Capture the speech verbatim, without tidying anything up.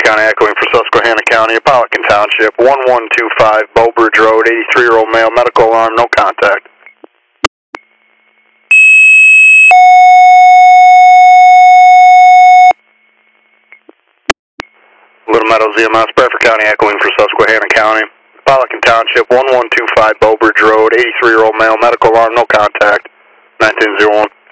County, echoing for Susquehanna County, Apollican Township, one one two five Bowbridge Road, eighty-three-year-old male, medical alarm, no contact. Little Meadows E M S, Bradford County, echoing for Susquehanna County, Apollican Township, one one two five Bowbridge Road, eighty-three-year-old male, medical alarm, no contact, nineteen oh one.